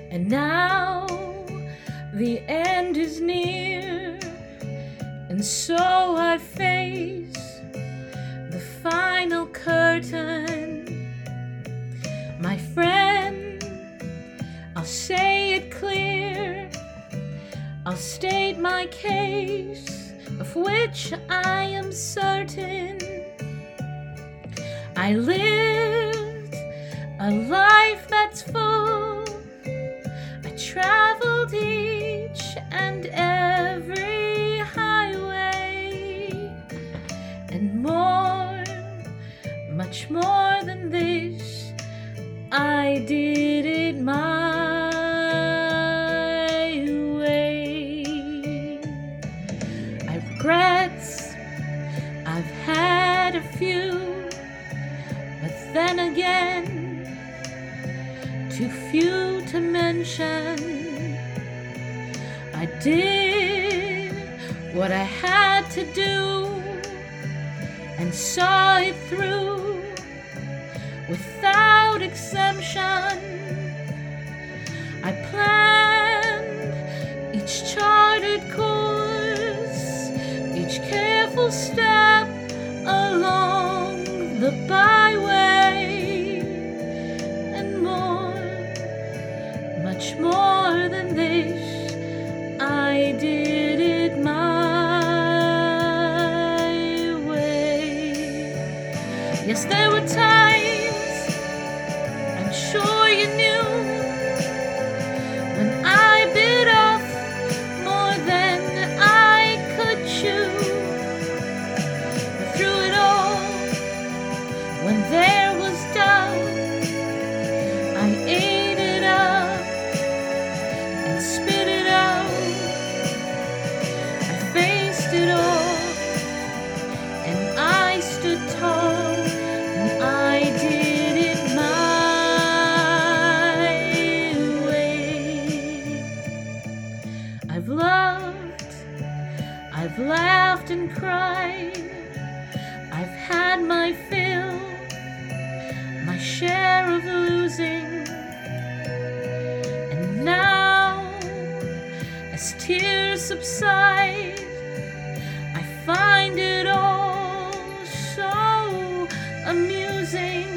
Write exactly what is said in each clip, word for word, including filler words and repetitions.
And now the end is near, and so I face the final curtain. My friend, I'll say it clear, I'll state my case, of which I am certain. I lived a life that's full, I traveled each and every highway, and more, much more than this, I did it my way. I regrets, I've had a few, but then again, too few to mention. I did what I had to do and saw it through without exemption. I planned each charted course, each careful step along the byway, and more, much more than this, I did it my way. Yes, there were times, I'm sure you knew, when I bit off more than I could chew. But through it all, when there was doubt, I ate it up and spit it out. I faced it all, and I stood tall, and I did it my way. I've loved, I've laughed and cried, I've had my fill, my share of losing, and now, as tears subside, I find it all so amusing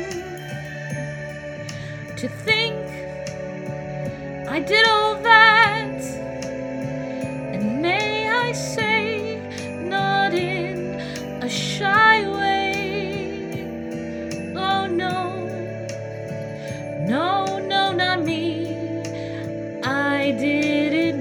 to think I did all that, and may I say, not in a shy way. Oh no, no, no, not me, I did it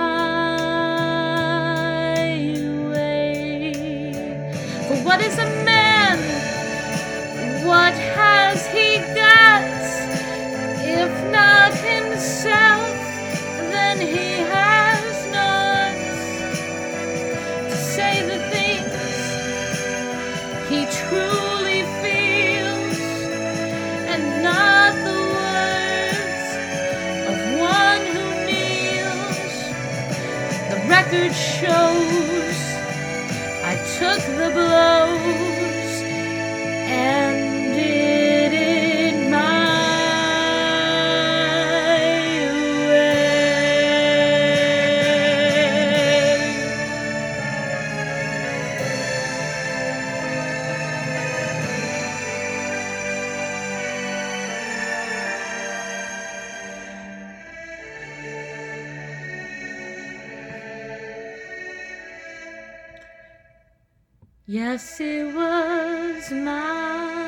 my way. For what is a man? What has he got? If not himself, then he has not to say the things he truly feels, and not the words of one who kneels. The record shows I took the blows and did it my way. Yes, it was my